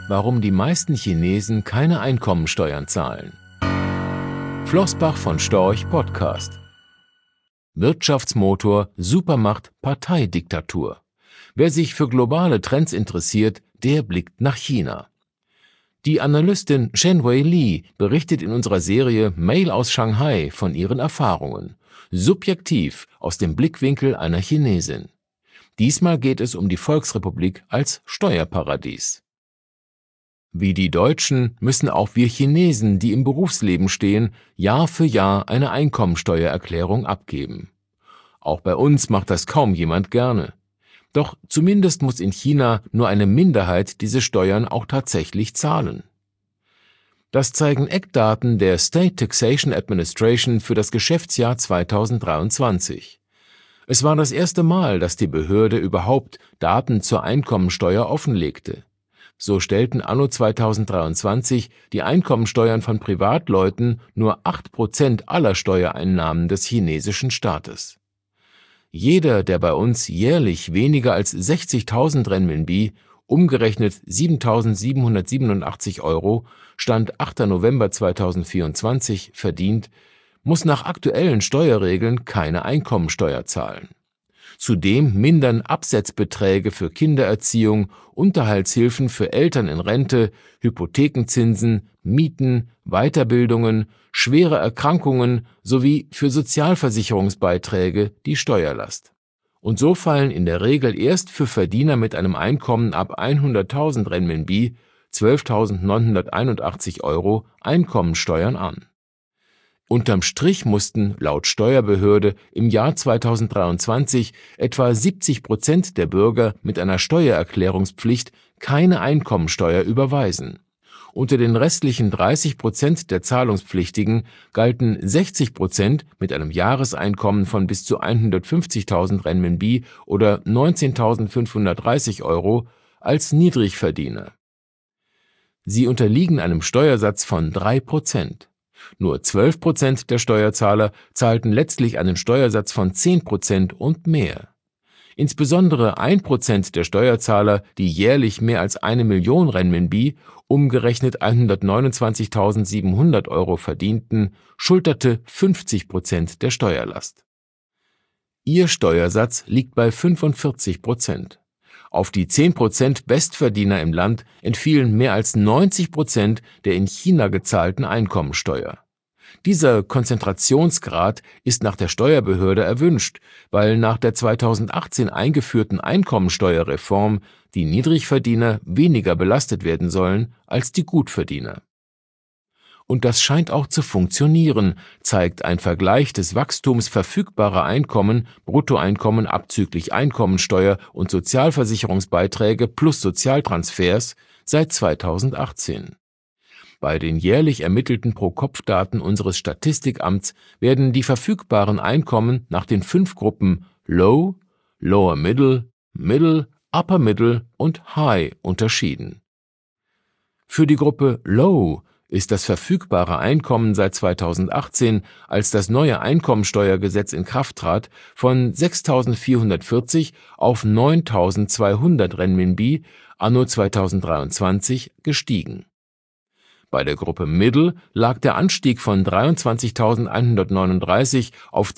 Warum die meisten Chinesen keine Einkommensteuern zahlen. Flossbach von Storch Podcast. Wirtschaftsmotor, Supermacht, Parteidiktatur. Wer sich für globale Trends interessiert, der blickt nach China. Die Analystin Shenwei Li berichtet in unserer Serie Mail aus Shanghai von ihren Erfahrungen, subjektiv aus dem Blickwinkel einer Chinesin. Diesmal geht es um die Volksrepublik als Steuerparadies. Wie die Deutschen müssen auch wir Chinesen, die im Berufsleben stehen, Jahr für Jahr eine Einkommensteuererklärung abgeben. Auch bei uns macht das kaum jemand gerne. Doch zumindest muss in China nur eine Minderheit diese Steuern auch tatsächlich zahlen. Das zeigen Eckdaten der State Taxation Administration für das Geschäftsjahr 2023. Es war das erste Mal, dass die Behörde überhaupt Daten zur Einkommensteuer offenlegte. So stellten anno 2023 die Einkommensteuern von Privatleuten nur 8% aller Steuereinnahmen des chinesischen Staates. Jeder, der bei uns jährlich weniger als 60.000 Renminbi, umgerechnet 7.787 Euro, Stand 8. November 2024, verdient, muss nach aktuellen Steuerregeln keine Einkommensteuer zahlen. Zudem mindern Absetzbeträge für Kindererziehung, Unterhaltshilfen für Eltern in Rente, Hypothekenzinsen, Mieten, Weiterbildungen, schwere Erkrankungen sowie für Sozialversicherungsbeiträge die Steuerlast. Und so fallen in der Regel erst für Verdiener mit einem Einkommen ab 100.000 Renminbi, 12.981 Euro, Einkommensteuern an. Unterm Strich mussten laut Steuerbehörde im Jahr 2023 etwa 70% der Bürger mit einer Steuererklärungspflicht keine Einkommensteuer überweisen. Unter den restlichen 30% der Zahlungspflichtigen galten 60% mit einem Jahreseinkommen von bis zu 150.000 Renminbi oder 19.530 Euro als Niedrigverdiener. Sie unterliegen einem Steuersatz von 3%. Nur 12% der Steuerzahler zahlten letztlich einen Steuersatz von 10% und mehr. Insbesondere 1% der Steuerzahler, die jährlich mehr als 1 Million Renminbi, umgerechnet 129.700 Euro verdienten, schulterte 50% der Steuerlast. Ihr Steuersatz liegt bei 45%. Auf die 10% Bestverdiener im Land entfielen mehr als 90% der in China gezahlten Einkommensteuer. Dieser Konzentrationsgrad ist nach der Steuerbehörde erwünscht, weil nach der 2018 eingeführten Einkommensteuerreform die Niedrigverdiener weniger belastet werden sollen als die Gutverdiener. Und das scheint auch zu funktionieren, zeigt ein Vergleich des Wachstums verfügbarer Einkommen, Bruttoeinkommen abzüglich Einkommensteuer und Sozialversicherungsbeiträge plus Sozialtransfers seit 2018. Bei den jährlich ermittelten Pro-Kopf-Daten unseres Statistikamts werden die verfügbaren Einkommen nach den 5 Gruppen Low, Lower Middle, Middle, Upper Middle und High unterschieden. Für die Gruppe Low ist das verfügbare Einkommen seit 2018, als das neue Einkommensteuergesetz in Kraft trat, von 6.440 auf 9.200 Renminbi anno 2023 gestiegen. Bei der Gruppe Middle lag der Anstieg von 23.139 auf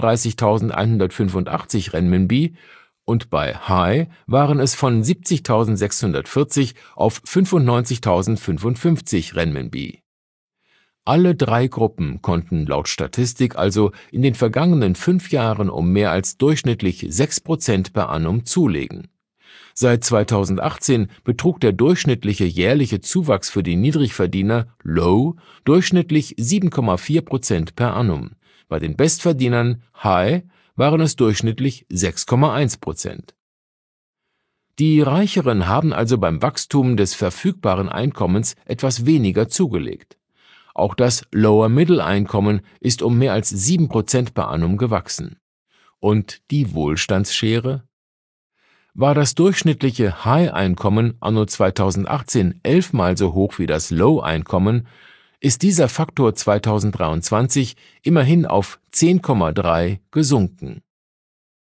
32.185 Renminbi und bei High waren es von 70.640 auf 95.055 Renminbi. Alle 3 Gruppen konnten laut Statistik also in den vergangenen 5 Jahren um mehr als durchschnittlich 6% per annum zulegen. Seit 2018 betrug der durchschnittliche jährliche Zuwachs für die Niedrigverdiener Low durchschnittlich 7,4% per annum. Bei den Bestverdienern High waren es durchschnittlich 6,1%. Die Reicheren haben also beim Wachstum des verfügbaren Einkommens etwas weniger zugelegt. Auch das Lower-Middle-Einkommen ist um mehr als 7% per annum gewachsen. Und die Wohlstandsschere? War das durchschnittliche High-Einkommen anno 2018 11-mal so hoch wie das Low-Einkommen, ist dieser Faktor 2023 immerhin auf 10,3 gesunken.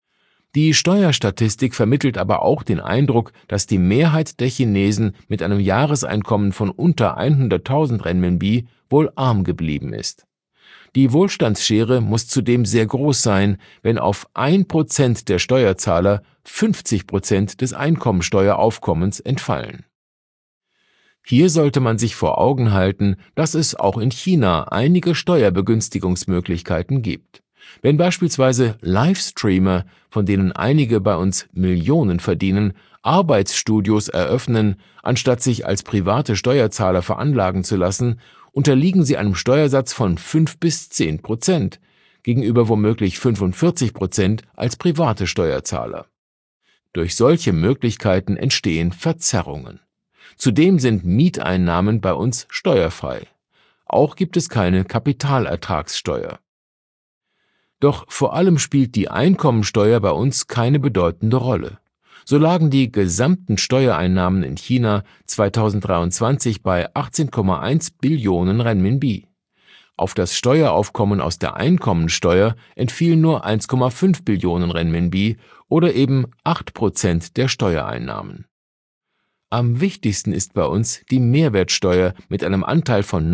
Die Steuerstatistik vermittelt aber auch den Eindruck, dass die Mehrheit der Chinesen mit einem Jahreseinkommen von unter 100.000 Renminbi wohl arm geblieben ist. Die Wohlstandsschere muss zudem sehr groß sein, wenn auf 1% der Steuerzahler 50% des Einkommensteueraufkommens entfallen. Hier sollte man sich vor Augen halten, dass es auch in China einige Steuerbegünstigungsmöglichkeiten gibt. Wenn beispielsweise Livestreamer, von denen einige bei uns Millionen verdienen, Arbeitsstudios eröffnen, anstatt sich als private Steuerzahler veranlagen zu lassen, unterliegen sie einem Steuersatz von 5-10%, gegenüber womöglich 45% als private Steuerzahler. Durch solche Möglichkeiten entstehen Verzerrungen. Zudem sind Mieteinnahmen bei uns steuerfrei. Auch gibt es keine Kapitalertragssteuer. Doch vor allem spielt die Einkommensteuer bei uns keine bedeutende Rolle. So lagen die gesamten Steuereinnahmen in China 2023 bei 18,1 Billionen Renminbi. Auf das Steueraufkommen aus der Einkommensteuer entfielen nur 1,5 Billionen Renminbi oder eben 8% der Steuereinnahmen. Am wichtigsten ist bei uns die Mehrwertsteuer mit einem Anteil von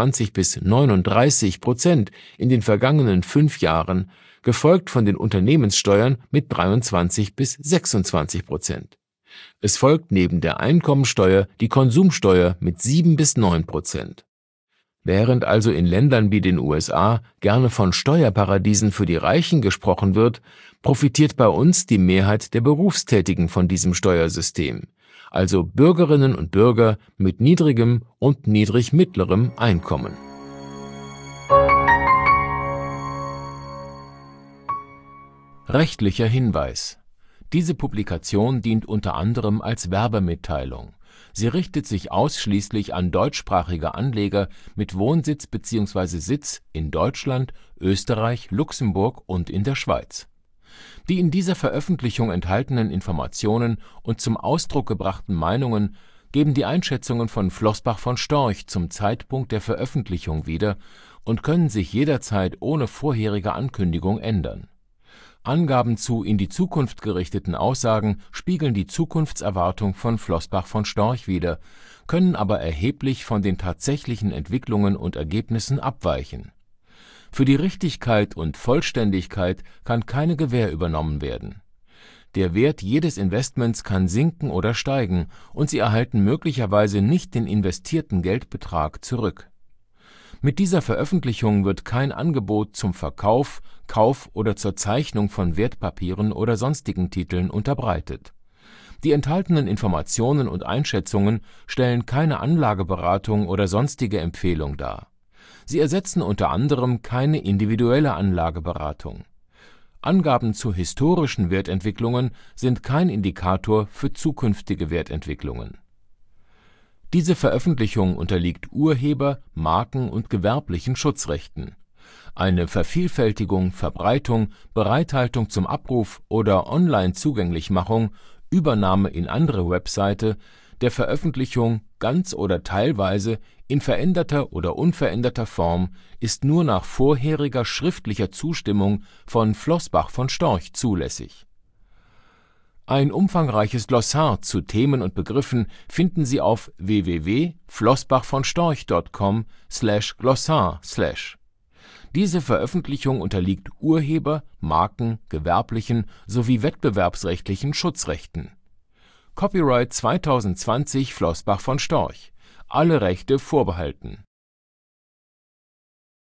29-39% in den vergangenen 5 Jahren, gefolgt von den Unternehmenssteuern mit 23-26%. Es folgt neben der Einkommensteuer die Konsumsteuer mit 7-9%. Während also in Ländern wie den USA gerne von Steuerparadiesen für die Reichen gesprochen wird, profitiert bei uns die Mehrheit der Berufstätigen von diesem Steuersystem, also Bürgerinnen und Bürger mit niedrigem und niedrig-mittlerem Einkommen. Rechtlicher Hinweis: Diese Publikation dient unter anderem als Werbemitteilung. Sie richtet sich ausschließlich an deutschsprachige Anleger mit Wohnsitz bzw. Sitz in Deutschland, Österreich, Luxemburg und in der Schweiz. Die in dieser Veröffentlichung enthaltenen Informationen und zum Ausdruck gebrachten Meinungen geben die Einschätzungen von Floßbach von Storch zum Zeitpunkt der Veröffentlichung wieder und können sich jederzeit ohne vorherige Ankündigung ändern. Angaben zu in die Zukunft gerichteten Aussagen spiegeln die Zukunftserwartung von Floßbach von Storch wider, können aber erheblich von den tatsächlichen Entwicklungen und Ergebnissen abweichen. Für die Richtigkeit und Vollständigkeit kann keine Gewähr übernommen werden. Der Wert jedes Investments kann sinken oder steigen und Sie erhalten möglicherweise nicht den investierten Geldbetrag zurück. Mit dieser Veröffentlichung wird kein Angebot zum Verkauf, Kauf oder zur Zeichnung von Wertpapieren oder sonstigen Titeln unterbreitet. Die enthaltenen Informationen und Einschätzungen stellen keine Anlageberatung oder sonstige Empfehlung dar. Sie ersetzen unter anderem keine individuelle Anlageberatung. Angaben zu historischen Wertentwicklungen sind kein Indikator für zukünftige Wertentwicklungen. Diese Veröffentlichung unterliegt Urheber-, Marken- und gewerblichen Schutzrechten. Eine Vervielfältigung, Verbreitung, Bereithaltung zum Abruf oder Online-Zugänglichmachung, Übernahme in andere Webseite, der Veröffentlichung ganz oder teilweise in veränderter oder unveränderter Form ist nur nach vorheriger schriftlicher Zustimmung von Floßbach von Storch zulässig. Ein umfangreiches Glossar zu Themen und Begriffen finden Sie auf www.floßbachvonstorch.com/glossar/. Diese Veröffentlichung unterliegt Urheber-, Marken-, gewerblichen sowie wettbewerbsrechtlichen Schutzrechten. Copyright 2020 Floßbach von Storch. Alle Rechte vorbehalten